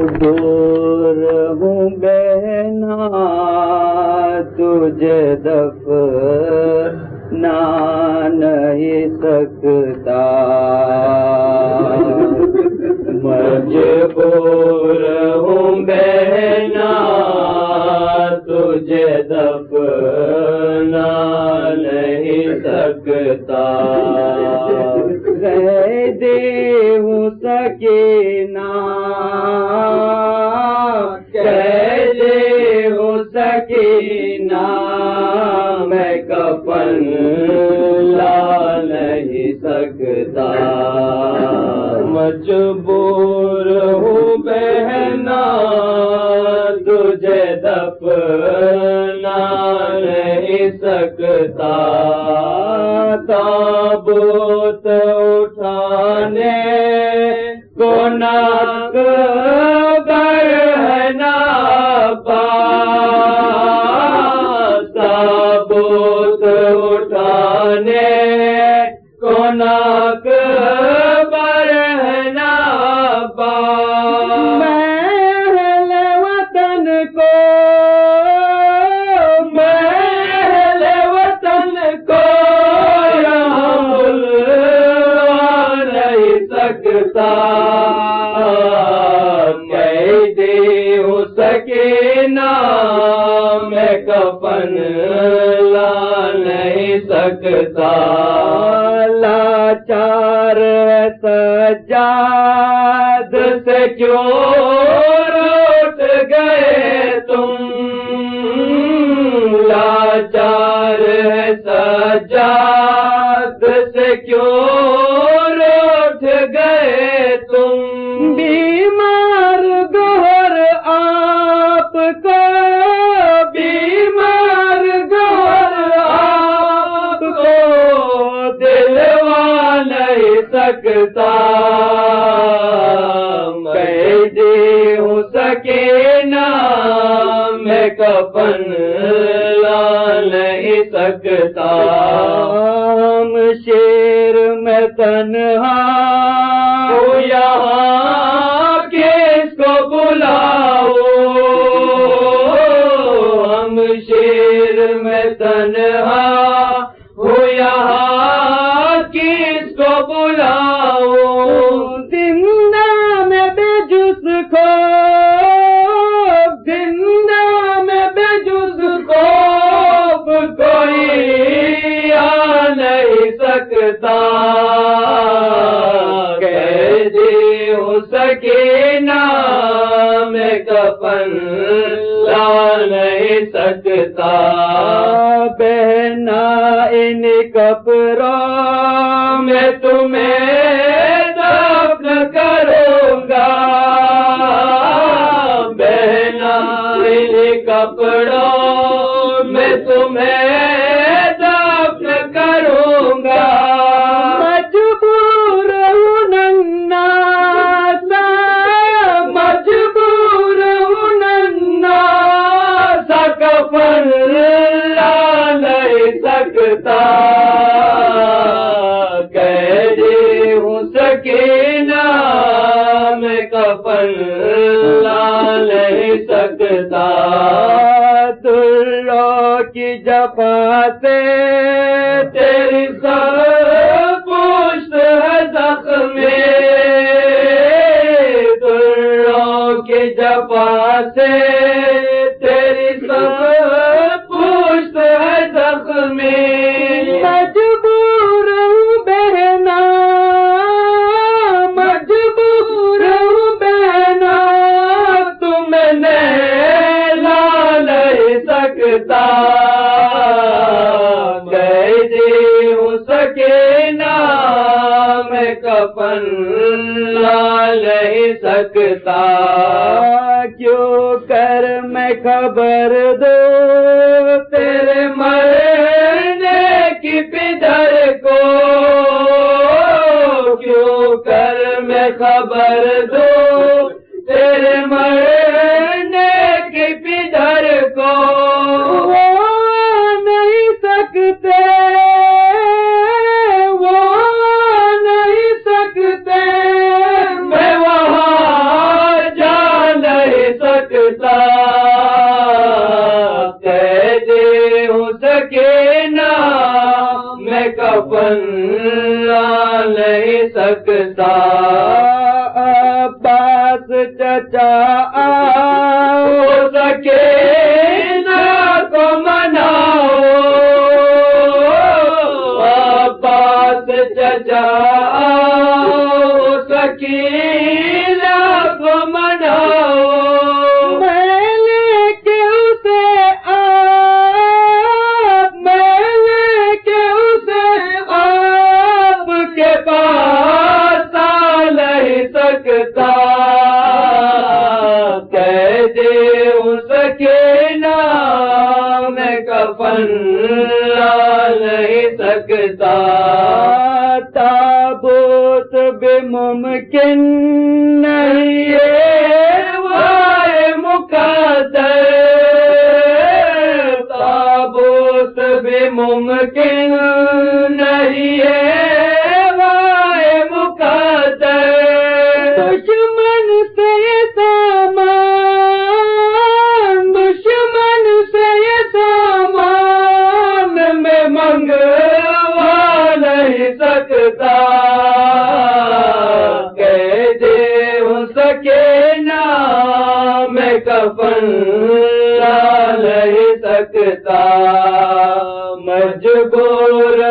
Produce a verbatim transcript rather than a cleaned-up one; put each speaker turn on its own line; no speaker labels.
مجبور ہوں بہنا تجھے دفنا نہیں سکتا، مجبور ہوں بہنا تجھے دفنا نہیں سکتا، قیدی ہوں سکینہ قیدی ہوں سکینہ میں کفن لا نہیں سکتا، مجبور ہوں بہنا تجھے دفنا نہیں سکتا، تابوت اٹھانے کو ناک بر ہے نا پاس، تابوت اٹھانے کو ناک بر ہے نا پاس، میں اہل وطن کو میں اہل وطن کو یہاں بلوا نہیں سکتا، قیدی ہوں سکینہ میں کفن لا نہیں سکتا، لاچار سجاد سے کیوں روٹ گئے تم، لاچار سجاد سے کیوں روٹ گئے تم، بیمار گوہر آپ کو بیمار گوہر آپ کو دلوا نہیں سکتا، قیدی ہوں سکینہ میں کفن لا نہیں سکتا، ہم شیر میں تنہا ہوں یہاں کس کو بلاؤ، ہم شیر میں تنہا ہوں یہاں کس کو بلاؤ، زندہ میں بے جز خوف زندہ میں بے جز خوف کوئی آ نہیں سکتا، قیدی ہوں سکینہ میں کفن لا نہیں سکتا، بہنا ان کپڑوں میں تمہیں دفن کروں گا، بہنا ان کپڑوں میں تمہیں دفن کروں گا، مجبور ہوں ننھا سا مجبور ہوں ننھا سا کفن لا نہیں سکتا، قیدی ہوں سکینہ میں کفن لا نہیں سکتا، دلوں کی جفا سے تیری سر پشت ہے زخمی، دلوں کی جفا سے تیری سر پشت ہے زخمی، مجبور ہوں بہنا مجبور ہوں بہنا تمہیں لا نہیں سکتا، قیدی ہوں سکینہ میں کفن لا نہیں سکتا، کیوں کر میں خبر دوں تیرے مرنے کی پدر کو، کیوں کر میں خبر دوں تیرے مرنے کی پدر کو، وہ نہیں سکتے وہ نہیں سکتے میں وہاں جا سکتا کہہ دے ہوں سکینہ میں کفن لا نہیں سکتا عباس چچا آؤ سکینہ کو مناؤ عباس چچا آؤ سکینہ کو مناؤ میں لے کے اسے آپ میں لے کے اسے آپ کے پاس آ نہیں سکتا کہہ دے اس سکینہ میں کفن لا نہیں سکتا تابوت بھی ممکن نہیں ہے وائے مقدر تابوت بھی ممکن نہیں ہے وائے مقدر دشمن سے سامان دشمن سے سامان میں منگوا نہیں سکتا کہہ دے ہوں سکینہ میں کفن لا نہیں سکتا مجبور